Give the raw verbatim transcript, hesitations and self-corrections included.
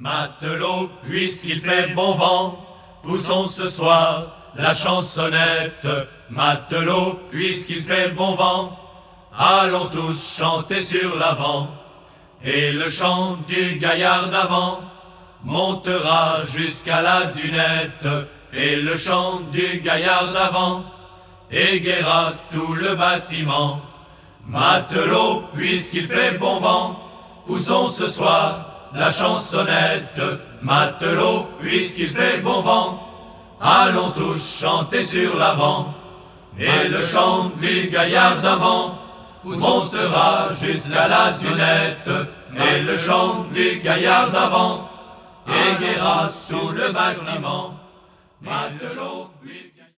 Matelot, puisqu'il fait bon vent, poussons ce soir la chansonnette. Matelot, puisqu'il fait bon vent, allons tous chanter sur l'avant. Et le chant du gaillard d'avant montera jusqu'à la dunette. Et le chant du gaillard d'avant égaiera tout le bâtiment. Matelot, puisqu'il fait bon vent, poussons ce soir la chansonnette. Matelot, puisqu'il fait bon vent, allons tous chanter sur l'avant. Et le chant du gaillard d'avant montera jusqu'à la dunette. Et le chant du gaillard d'avant égaiera tout le bâtiment. Matelot, puisqu'il